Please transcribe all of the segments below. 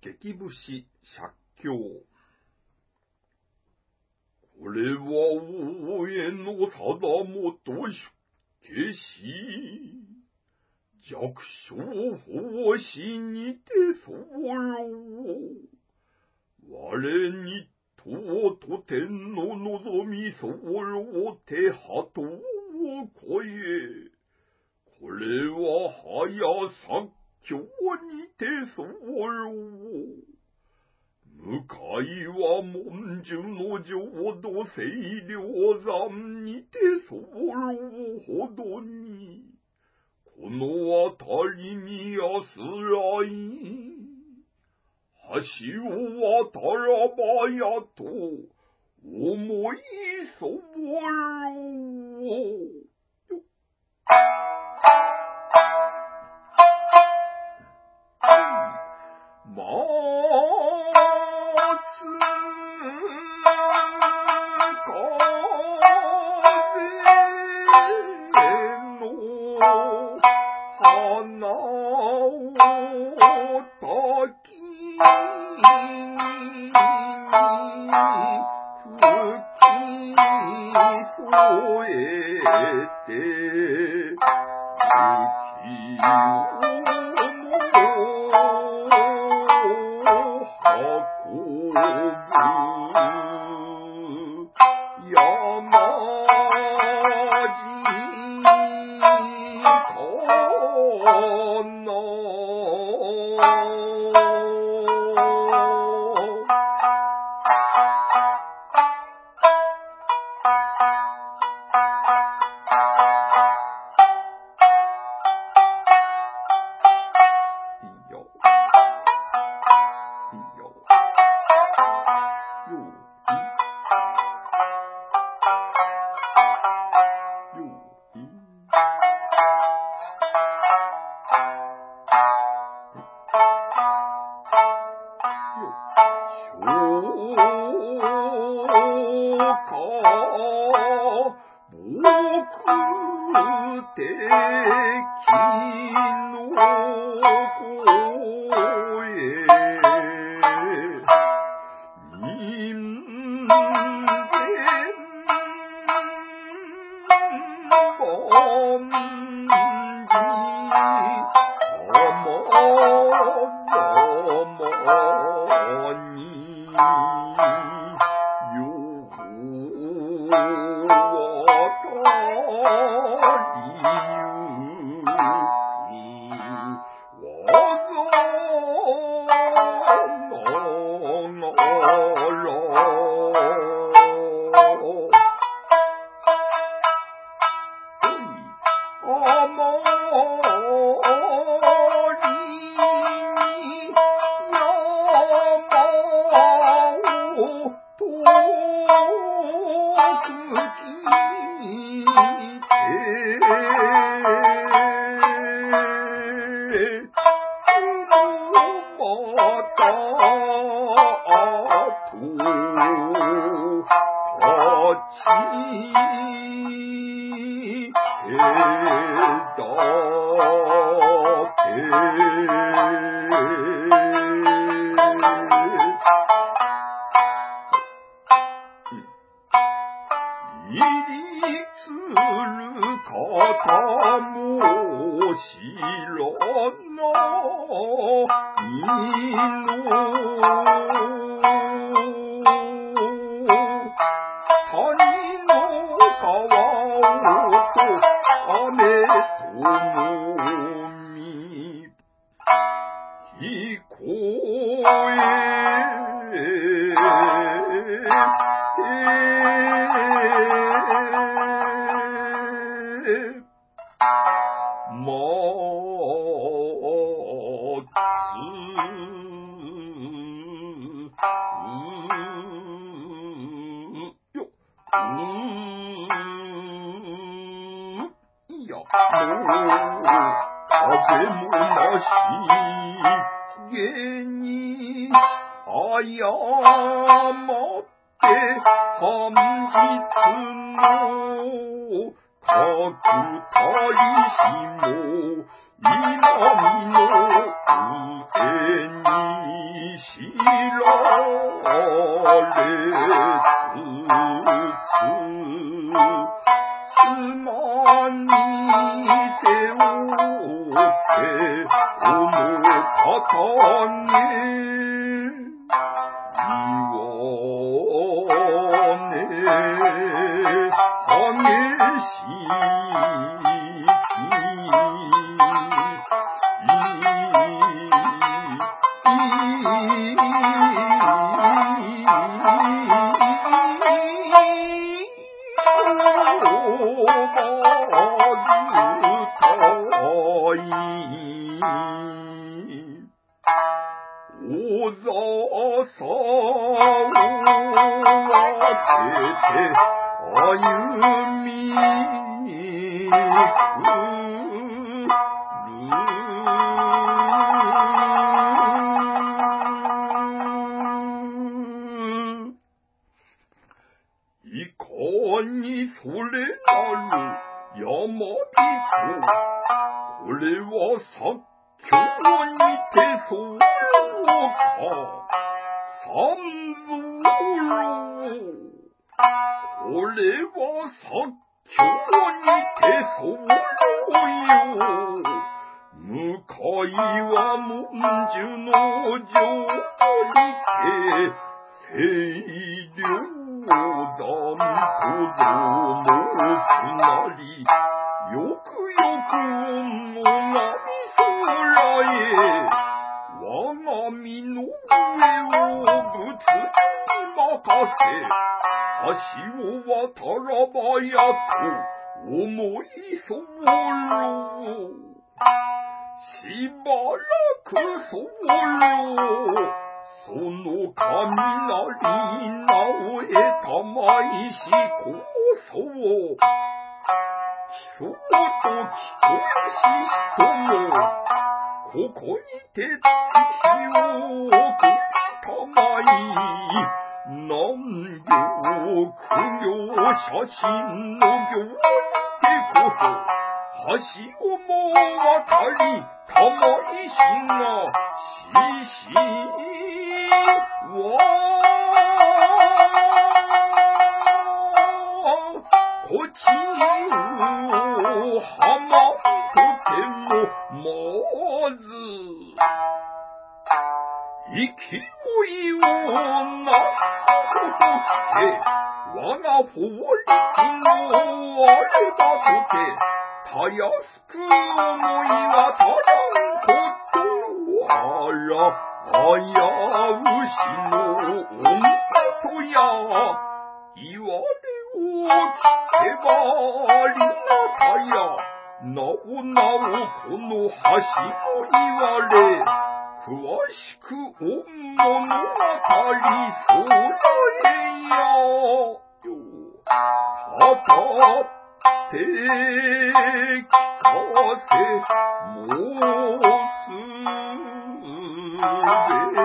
激節写経。これは大江の貞本出家し、弱小奉仕にて候。我にとと天の望み候て鳩を超え、これは早作教にて候。向かいは文殊の浄土清涼山にて候ほどに、このあたりに安らい、橋を渡らばやと思い候。風もなしげに誤って半日の各大使も今身の上にこの方に言わね激し小ざさを当てて歩みに来る。いかにそれなる山人、これはさ今日にて候三蔵郎、これはさ今日にて候よ。向かいは文殊の城にて清涼山とぞ申すなり、よくよくおがみそらえ、我が身の上を仏に任せ、橋を渡らばやと思い候。しばらく候、その雷なおえたまいしこそを、そうと聞こえし人も、ここにて月日を送りたまい、南行苦行写真の行にてこそ、橋をも渡りたまいしが、しは、こちをはまとてもまず勢いをなすほどして我が法力のあればとてたやすく思いはたらんことあらあやうしの女とや言われを聞けばりなたや、なおなおこの橋を言われ、詳しくお物語そうだえやよ。たたって聞かせ申すべ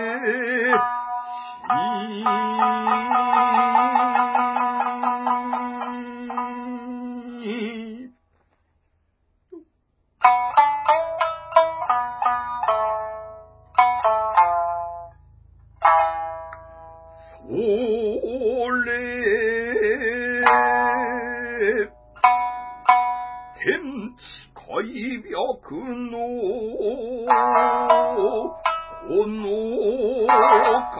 それ天地開闢のこのか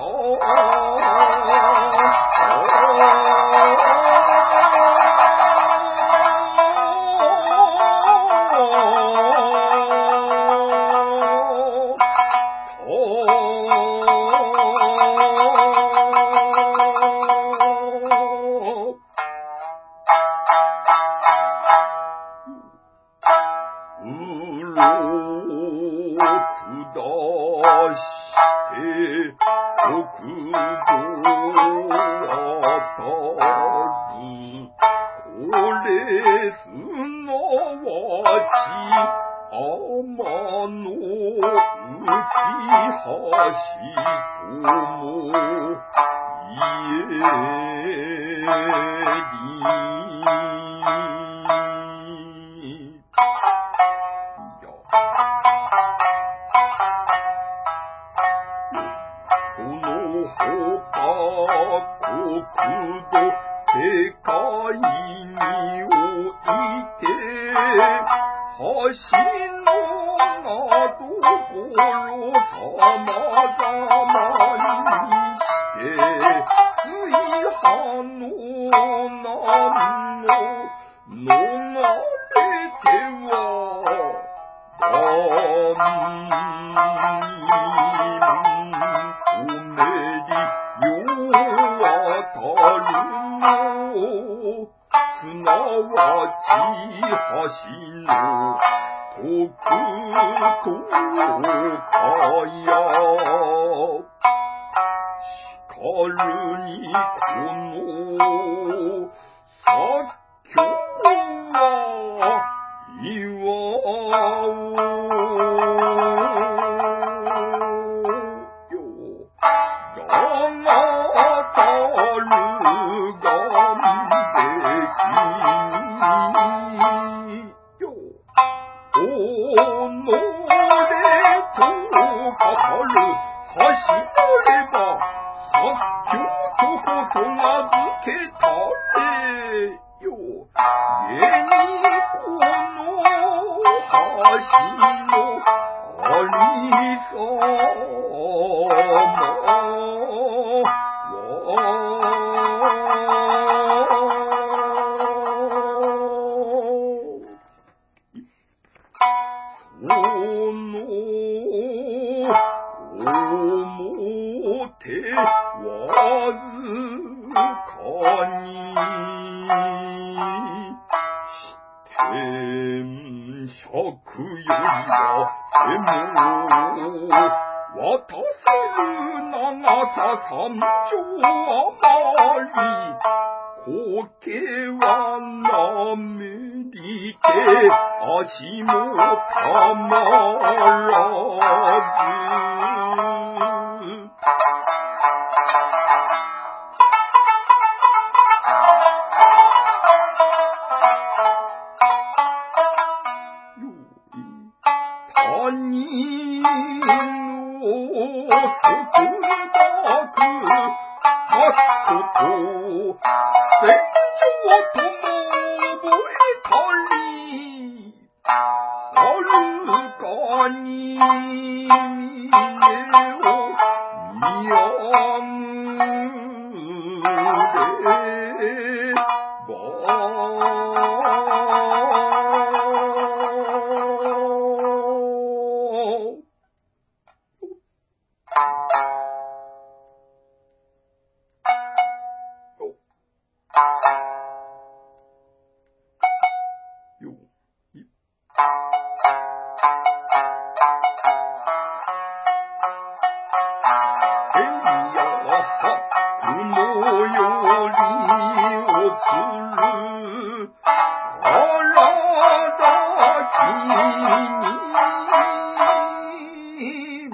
橋のどころさまざまにして水波の難を逃れてはおめりよあたるのすなわち橋の徳とかやしかるにこの作曲は祝おうよががたるがんべきよおのれとかかる橋なれば作曲とことがづけたれよげにこの橋のありさまその表わずかに天尺よりは背も渡せる長さ三丈余り苔はなめりて足もたまらず他人の束縛はこと戦場とも覚えたりはるかに峰を見上げれば雲より落ちる体きに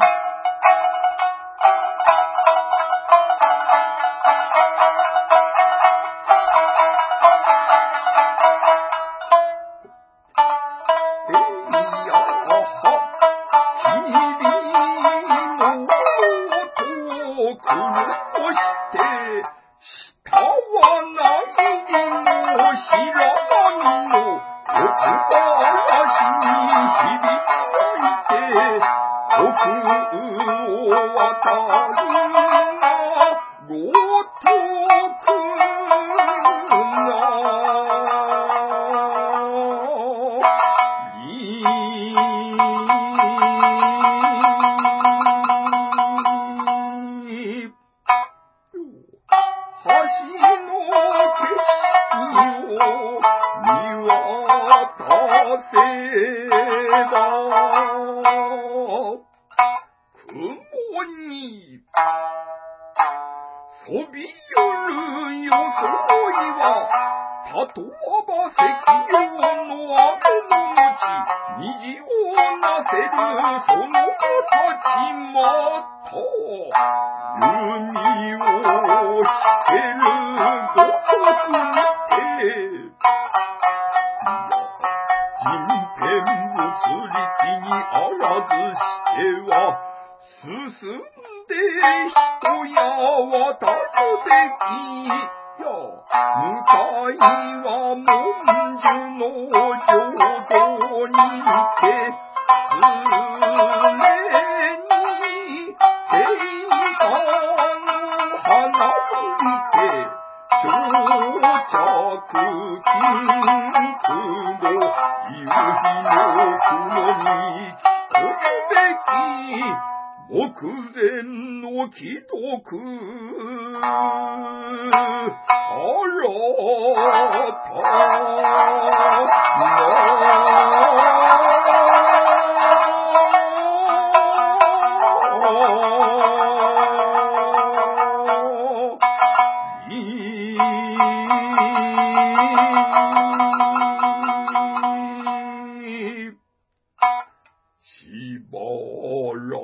そびゆるよそいはたとあば石陽の雨の後虹をなせるその形また弓をしてるごとくにて人偏物力にあらずしては進んで人や渡るべきや向かいは文殊の浄土にて水目前の既読しばら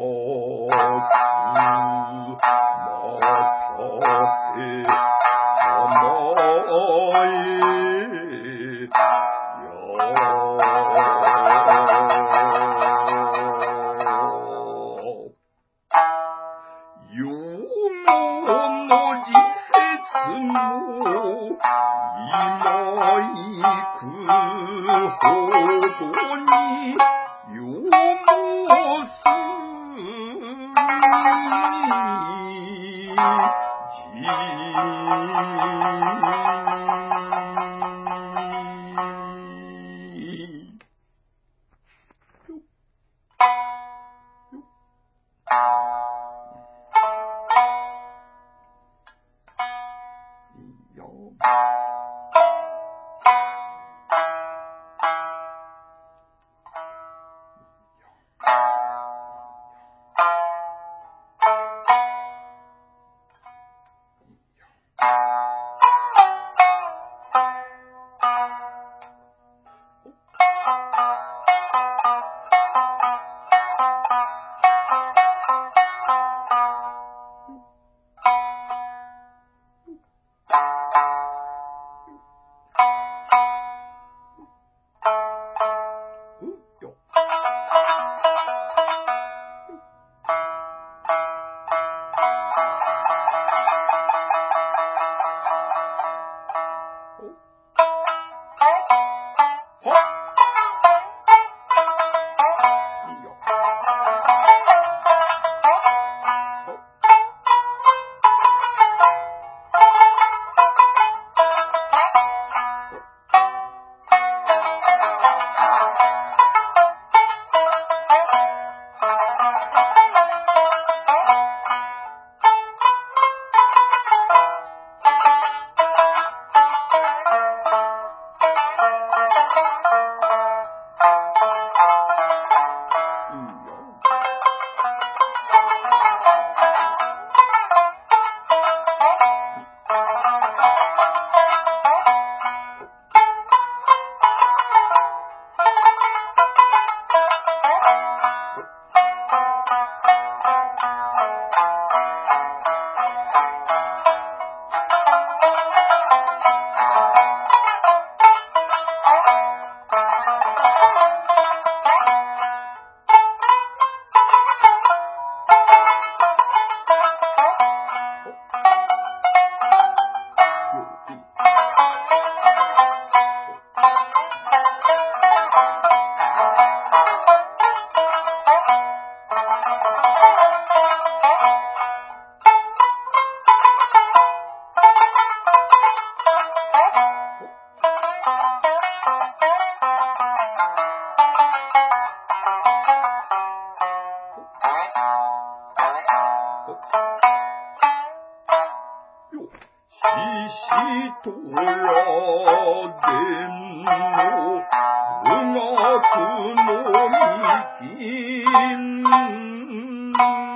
とらでんの無学のみ金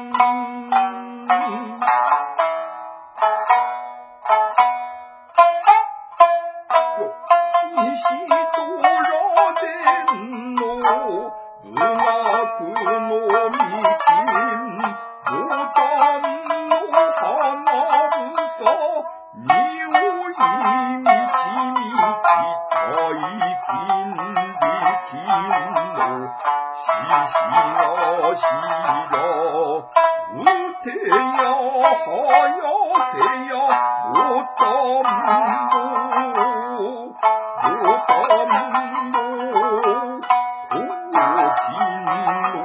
西とらでんの無学のみ金ボタンの花房においみちみち大金力のししなしらうてやはやせやボタンのボタンの大金の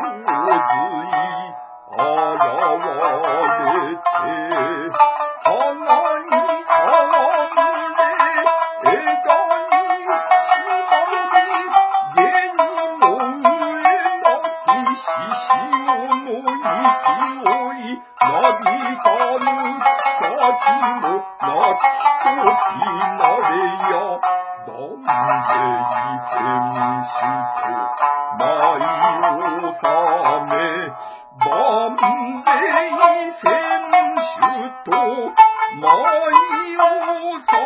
強いなびたぬ先もなきときなれや万世選手と舞を収め万世選手と舞を収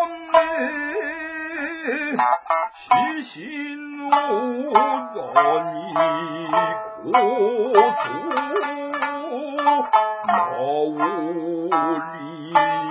め獅子の座にこそ名をり